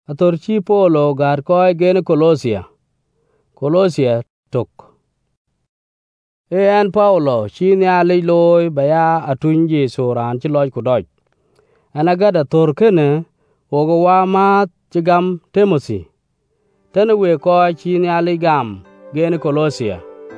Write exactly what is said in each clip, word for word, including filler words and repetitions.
Ator chi Polo gar koi gen Colosia. Colosia tok. E en Paulo chi ni ali loy baya atun Jesu ran chi loy ku doj. Anagada tor kene ogo wa ma chigam Timothy. Tene we koi chi ni ali gam gen Colosia.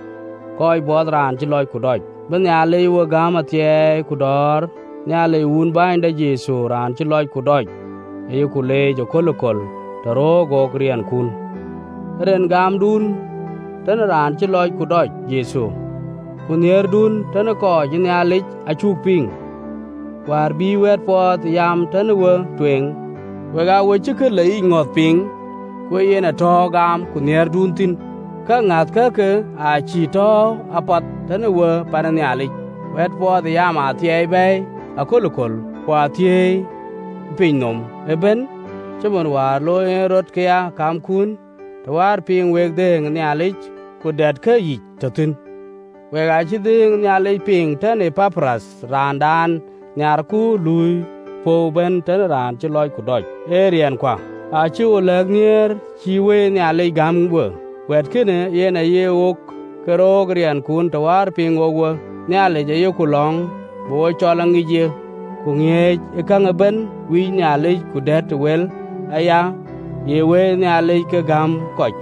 Koi bod ran chi loy ku doj. Ben ali we gam atye ku dor ni ali un bainde Jesu ran chi loy ku doj. Ayu ku le jo kolokol taro go krian kun. Ren gam dun tene ran chi loy ku doj Jesu. Kunier dun tene ko jini alich achuk ping. War bi wet pot yam tene we tweng. Wega we chike le i ngot ping. Kwe yen ato gam kunier dun tin. Ka ngat ka ke a chi to apat tene we panani alich. Wet pot yam a thiey bay a kolokol kwa thiey ping nom. Eben chamon war lo en rot kea kam kun. Tawar ping weg deng ni alich kudet ka yich tatin. Wega chi ding ni alich ping tene papras randan nyar ku lui po ben tene ran chi loy ku doj. Erian kwa. A chi o leg nier chi we ni alich gam we. Wet kene yen a ye ok kero grian kun tawar ping ogwe ni alich a ye ku long bo cholang ije. Ku ngej ikang ben wi ni alich ku det wel aya ye we ni alich ke gam koch.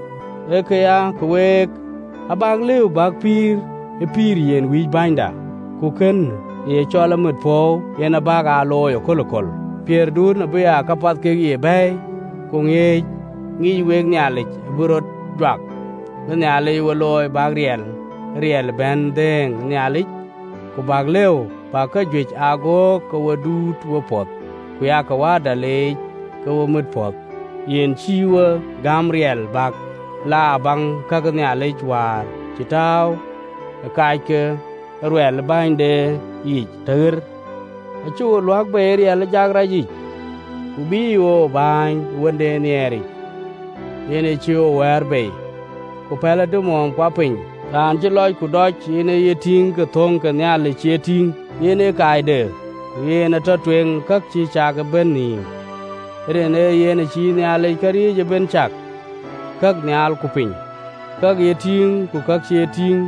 Eke ya kwek abag liu bag pir e pir yen wi bainda. Ku ken ye chola mut po yen abag a loyo kolokol. Pier dun abuya kapat ke ye bay. Ku ngej ngi weg ni alich burot dwak. Ni alich we loy bag riel. Riel ben deng ni alich. Ku bag liu bag ka jwich ago ka wadut wapot. Ku ya ka wada lej ka wamut pot. Yen chiwa gam riel bag la bang ka ni alich war. Chitaw kai ke ruel bainde ich ter. Achu luak be riel jagra ich. Ku bi o bany wende ni eri. Yene chiwa wer bay. Ku pela du mong kwa piny. Ran chi loy ku doj yene ye ting ke thong ke ni alich ye ting. Yene kai de. Yene ta tweng kak chi chak ben ni. Rene yene chi ni alich kari je ben chak. Kak ni al ku piny. Kak ye ting ku kak ye ting.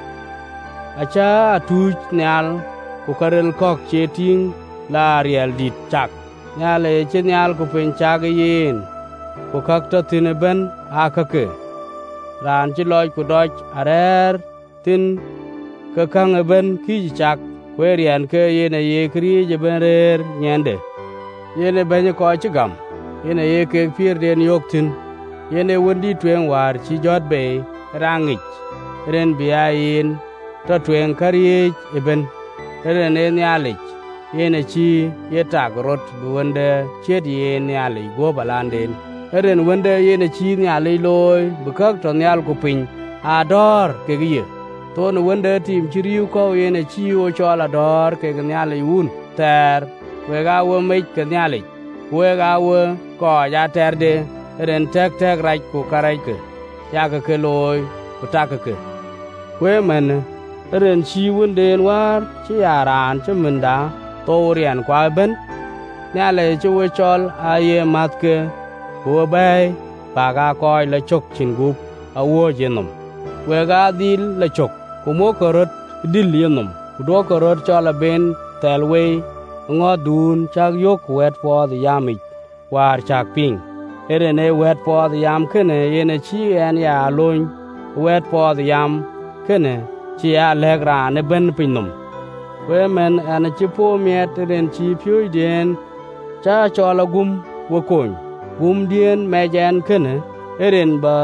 Acha atuj ni al ku karel kok ye ting la riel dit chak. Ni al e che ni al ku piny chak yen. Ku kak ta tine ben a kake. Ran chi loy ku doj arer tin ke kang ben ki chak. Kwe rian ke yene ye kri je ben rer nyende. Yene benye ko chigam. Yene ye kek pir den yok tin. Yene wundi tweng war chi jot bay rangich. Ren biya yin ta tweng kariech eben. Ren e nialich. Yene chi ye tag rot buwende chet ye nialich go balanden. Ren wende yene chi nialich loy bukak to nial kupiny. Ador kegiye. Ton wende tim chiriu ko yene chi o chola dor keg nialich un. Ter wega wo mech ke nialich. Wega wo ko ja terde. Ren tek tek raj ku karaj ke. Yaka ke loy ku taka ke. Kwe men. Ren chi wunden war chi yaran chi menda. To rian kwa ben. Niale chi we chol aye mat ke. Kuwa bay. Baga koi la chok chin gup. Awo jenom. Wega dil la chok. Kumo korot dil yenom. Kudo korot chola ben telway. Ngo dun chak yok wet po the yamich. War chak ping. Erene wet po the yam kene yene chi en ya loin. Wet po the yam kene chi ya legra ne ben pinum. Wemen ane chi po miet ren chi pyo den. Cha chola gum wakon. Gum dien mejen kene. Eren ba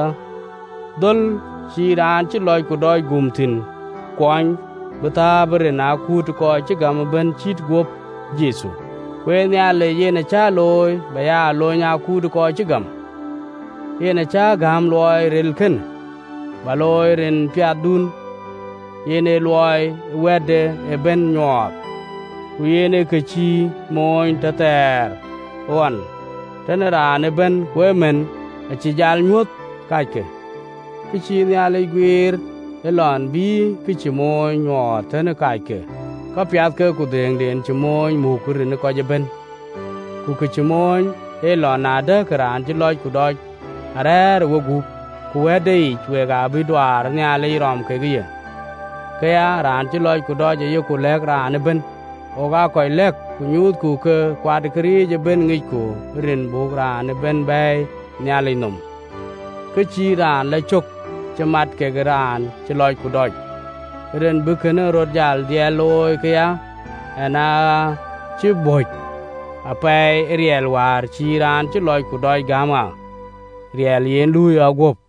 dol chi ran chi loy ku doj gum tin. Kwany bata bere na kut ko chi gam ben chit gop Jesu. Kwe niale yene cha loy baya loy nya kut ko chi gam. Yene cha gam loy rel ken. Ba loy ren piat dun. Yene loy wede e ben nyot. Ku yene ke chi moin tater. Wan. Tene rane ben kwe men a chi jal nyot kake. Kichi niale gwir elon bi kichi moy nyot tene kake. Ka piat ke ku deng den chi moy mu kurin ko je ben. Ku kichi moy e lo na de kran ci loj ku doj are wo gu ku wede chwe ga bi dwar ne ale rom ke gi ke ya ran ci loj ku doj ye ku lek ran ben o ga ko lek ku nyut ku ke kwad kri je ben ngi ku rin bu ran ben bay ne ale nom ke chi ran le chok ci mat ke ran ci loj ku doj ren bu ke ne rod jal die loy ke ya ana ci boj apai riel war chi ran ci loj ku doj gama riel yen lu ya gop